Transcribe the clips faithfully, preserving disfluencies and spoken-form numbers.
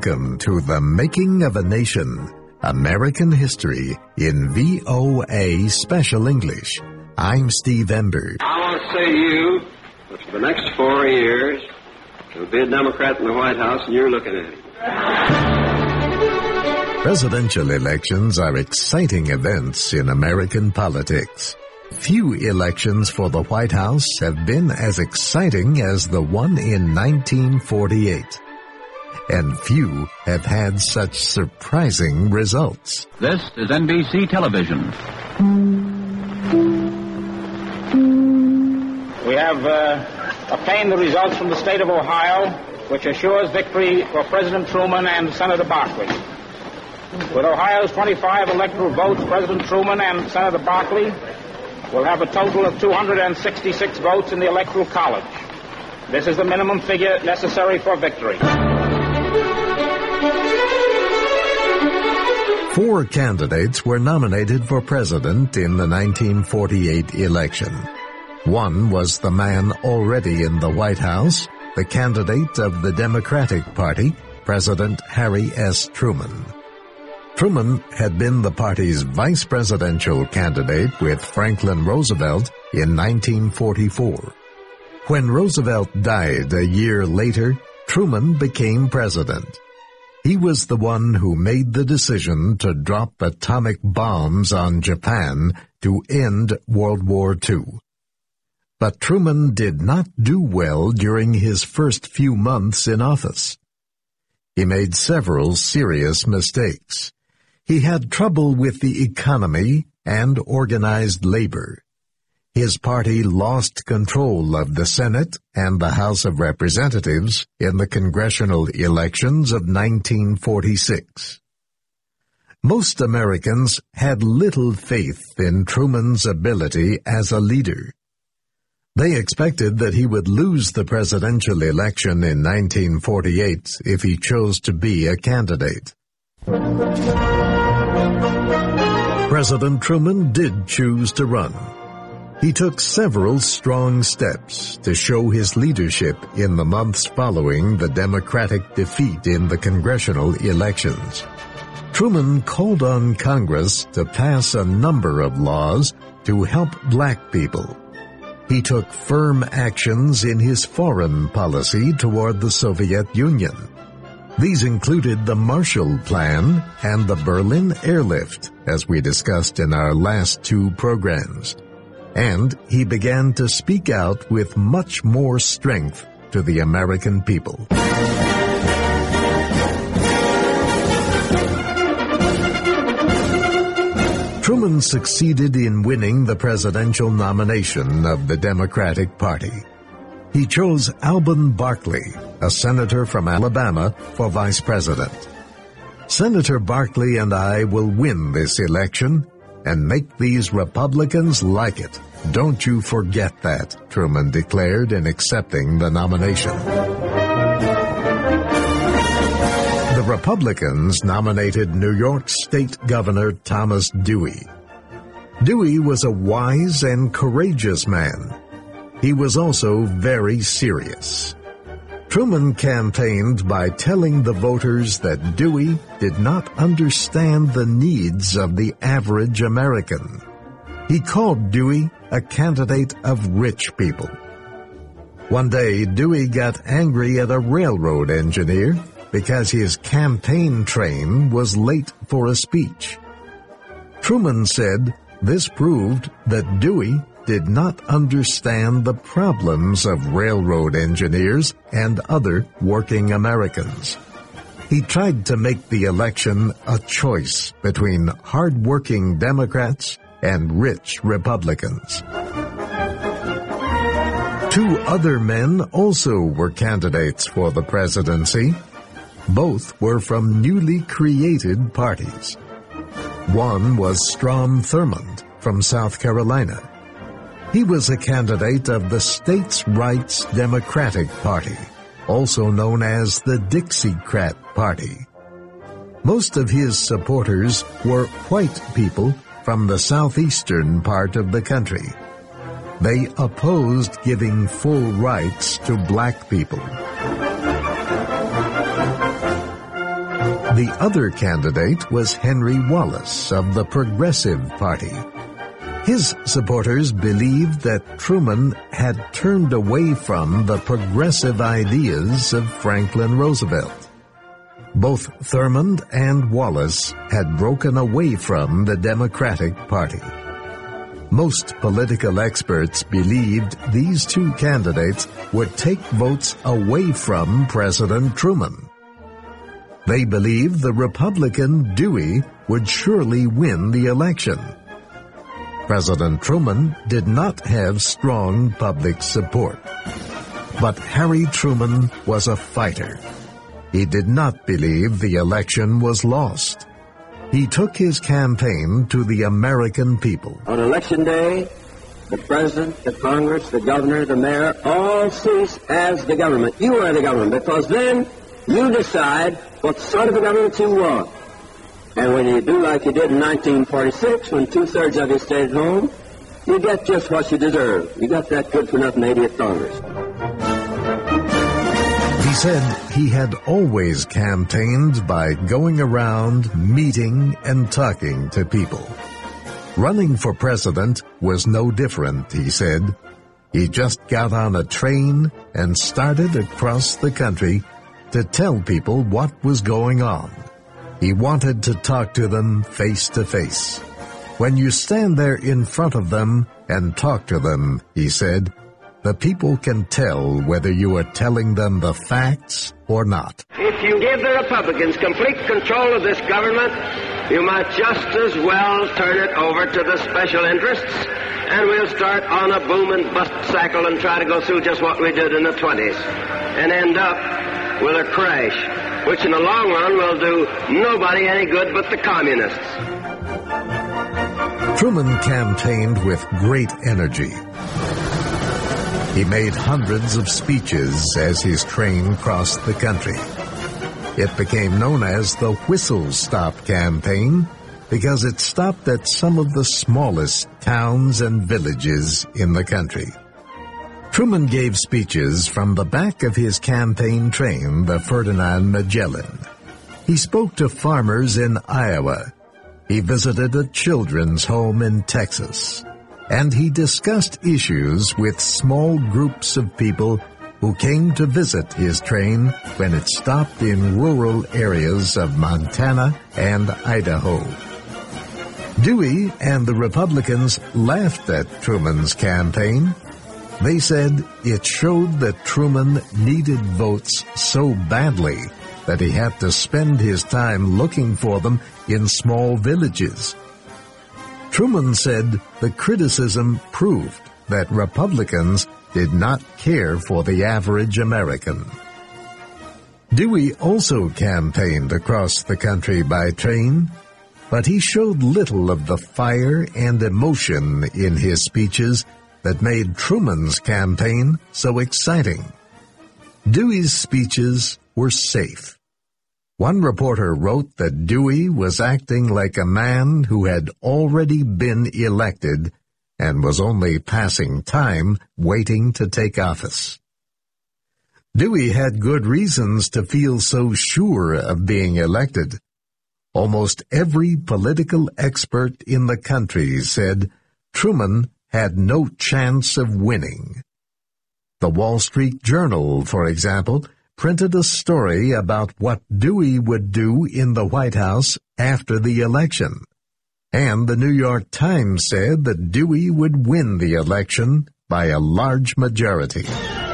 Welcome to The Making of a Nation, American History in V O A Special English. I'm Steve Ember. I want to say to you that for the next four years, there'll be a Democrat in the White House, and you're looking at him. Presidential elections are exciting events in American politics. Few elections for the White House have been as exciting as the one in nineteen forty-eight. And few have had such surprising results. This is N B C Television. We have uh, obtained the results from the state of Ohio, which assures victory for President Truman and Senator Barkley. With Ohio's twenty-five electoral votes, President Truman and Senator Barkley will have a total of two hundred sixty-six votes in the Electoral College. This is the minimum figure necessary for victory. Four candidates were nominated for president in the nineteen forty-eight election. One was the man already in the White House, the candidate of the Democratic Party, President Harry S. Truman. Truman had been the party's vice presidential candidate with Franklin Roosevelt in nineteen forty-four. When Roosevelt died a year later, Truman became president. He was the one who made the decision to drop atomic bombs on Japan to end World War Two. But Truman did not do well during his first few months in office. He made several serious mistakes. He had trouble with the economy and organized labor. His party lost control of the Senate and the House of Representatives in the congressional elections of nineteen forty-six. Most Americans had little faith in Truman's ability as a leader. They expected that he would lose the presidential election in nineteen forty-eight if he chose to be a candidate. President Truman did choose to run. He took several strong steps to show his leadership in the months following the Democratic defeat in the congressional elections. Truman called on Congress to pass a number of laws to help black people. He took firm actions in his foreign policy toward the Soviet Union. These included the Marshall Plan and the Berlin Airlift, as we discussed in our last two programs. And he began to speak out with much more strength to the American people. Truman succeeded in winning the presidential nomination of the Democratic Party. He chose Alben Barkley, a senator from Alabama, for vice president. Senator Barkley and I will win this election and make these Republicans like it. Don't you forget that, Truman declared in accepting the nomination. The Republicans nominated New York State Governor Thomas Dewey. Dewey was a wise and courageous man. He was also very serious. Truman campaigned by telling the voters that Dewey did not understand the needs of the average American. He called Dewey a candidate of rich people. One day, Dewey got angry at a railroad engineer because his campaign train was late for a speech. Truman said this proved that Dewey did not understand the problems of railroad engineers and other working Americans. He tried to make the election a choice between hard-working Democrats and rich Republicans. Two other men also were candidates for the presidency. Both were from newly created parties. One was Strom Thurmond from South Carolina. He was a candidate of the States' Rights Democratic Party, also known as the Dixiecrat Party. Most of his supporters were white people from the southeastern part of the country. They opposed giving full rights to black people. The other candidate was Henry Wallace of the Progressive Party. His supporters believed that Truman had turned away from the progressive ideas of Franklin Roosevelt. Both Thurmond and Wallace had broken away from the Democratic Party. Most political experts believed these two candidates would take votes away from President Truman. They believed the Republican Dewey would surely win the election. President Truman did not have strong public support. But Harry Truman was a fighter. He did not believe the election was lost. He took his campaign to the American people. On election day, the president, the Congress, the governor, the mayor, all cease as the government. You are the government, because then you decide what sort of a government you want. And when you do like you did in nineteen forty-six, when two-thirds of you stayed at home, you get just what you deserve. You got that good-for-nothing eightieth Congress. He said he had always campaigned by going around, meeting, and talking to people. Running for president was no different, he said. He just got on a train and started across the country to tell people what was going on. He wanted to talk to them face to face. When you stand there in front of them and talk to them, he said, the people can tell whether you are telling them the facts or not. If you give the Republicans complete control of this government, you might just as well turn it over to the special interests, and we'll start on a boom and bust cycle and try to go through just what we did in the twenties, and end up with a crash, which in the long run will do nobody any good but the communists. Truman campaigned with great energy. He made hundreds of speeches as his train crossed the country. It became known as the Whistle Stop Campaign because it stopped at some of the smallest towns and villages in the country. Truman gave speeches from the back of his campaign train, the Ferdinand Magellan. He spoke to farmers in Iowa. He visited a children's home in Texas. And he discussed issues with small groups of people who came to visit his train when it stopped in rural areas of Montana and Idaho. Dewey and the Republicans laughed at Truman's campaign. They said it showed that Truman needed votes so badly that he had to spend his time looking for them in small villages. Truman said the criticism proved that Republicans did not care for the average American. Dewey also campaigned across the country by train, but he showed little of the fire and emotion in his speeches that made Truman's campaign so exciting. Dewey's speeches were safe. One reporter wrote that Dewey was acting like a man who had already been elected and was only passing time waiting to take office. Dewey had good reasons to feel so sure of being elected. Almost every political expert in the country said Truman had no chance of winning. The Wall Street Journal, for example, printed a story about what Dewey would do in the White House after the election. And the New York Times said that Dewey would win the election by a large majority.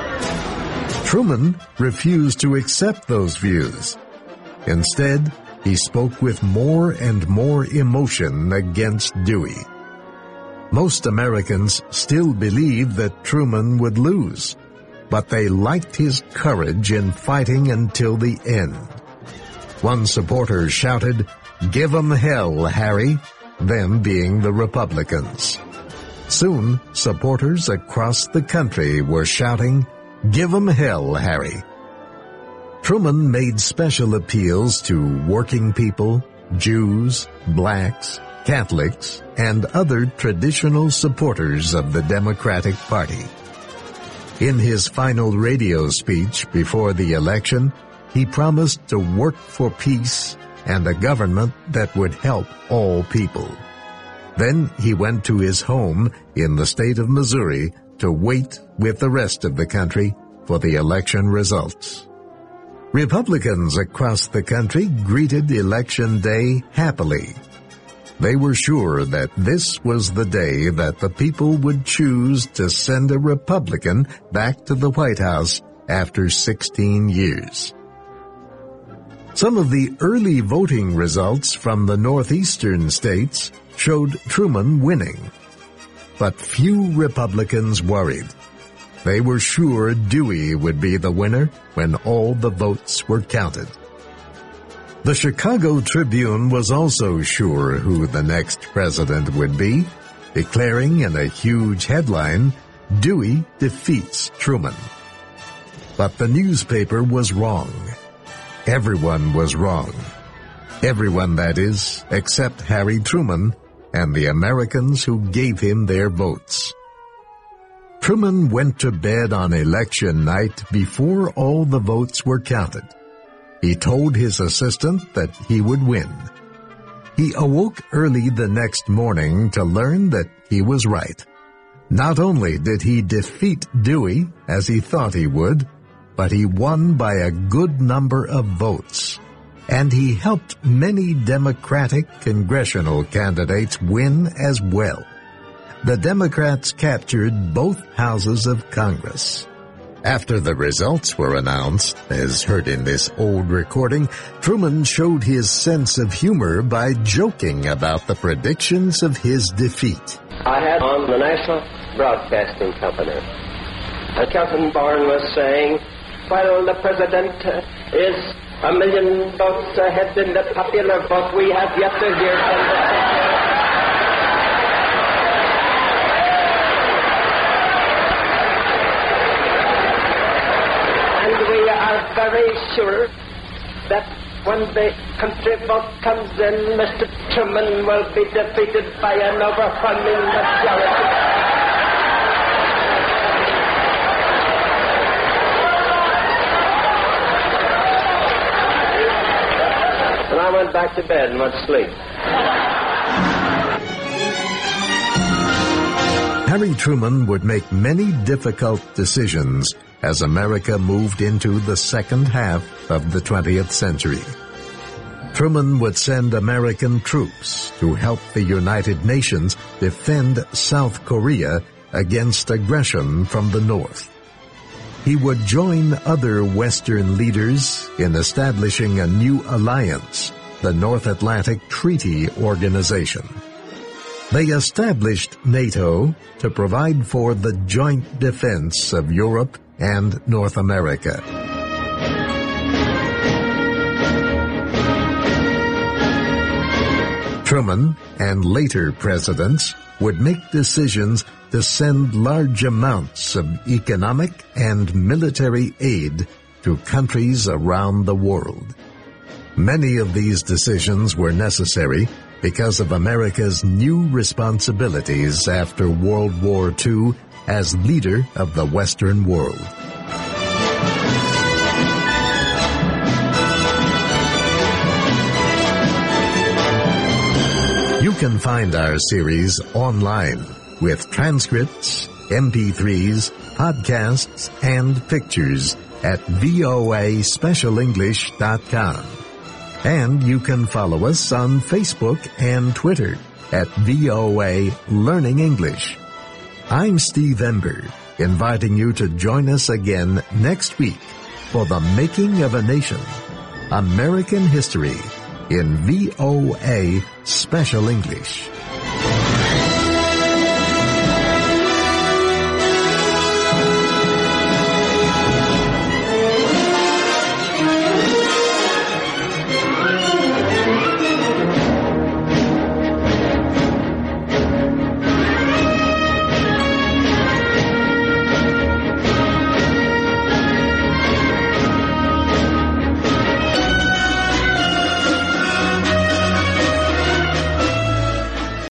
Truman refused to accept those views. Instead, he spoke with more and more emotion against Dewey. Most Americans still believed that Truman would lose, but they liked his courage in fighting until the end. One supporter shouted, "Give 'em hell, Harry," them being the Republicans. Soon, supporters across the country were shouting, "Give 'em hell, Harry." Truman made special appeals to working people, Jews, blacks, Catholics, and other traditional supporters of the Democratic Party. In his final radio speech before the election, he promised to work for peace and a government that would help all people. Then he went to his home in the state of Missouri to wait with the rest of the country for the election results. Republicans across the country greeted Election Day happily. They were sure that this was the day that the people would choose to send a Republican back to the White House after sixteen years. Some of the early voting results from the northeastern states showed Truman winning. But few Republicans worried. They were sure Dewey would be the winner when all the votes were counted. The Chicago Tribune was also sure who the next president would be, declaring in a huge headline, "Dewey defeats Truman." But the newspaper was wrong. Everyone was wrong. Everyone, that is, except Harry Truman and the Americans who gave him their votes. Truman went to bed on election night before all the votes were counted. He told his assistant that he would win. He awoke early the next morning to learn that he was right. Not only did he defeat Dewey, as he thought he would, but he won by a good number of votes. And he helped many Democratic congressional candidates win as well. The Democrats captured both houses of Congress. After the results were announced, as heard in this old recording, Truman showed his sense of humor by joking about the predictions of his defeat. I had on the National Broadcasting Company, and Kelton Bourne was saying, while the president is a million votes ahead in the popular vote, we have yet to hear from the people. And we are very sure that when the country vote comes in, Mister Truman will be defeated by an overwhelming majority. I went back to bed and went to sleep. Harry Truman would make many difficult decisions as America moved into the second half of the twentieth century. Truman would send American troops to help the United Nations defend South Korea against aggression from the North. He would join other Western leaders in establishing a new alliance, the North Atlantic Treaty Organization. They established NATO to provide for the joint defense of Europe and North America. Truman and later presidents would make decisions to send large amounts of economic and military aid to countries around the world. Many of these decisions were necessary because of America's new responsibilities after World War Two as leader of the Western world. You can find our series online with transcripts, M P threes, podcasts, and pictures at V O A special english dot com. And you can follow us on Facebook and Twitter at V O A Learning English. I'm Steve Ember, inviting you to join us again next week for The Making of a Nation, American History in V O A Special English.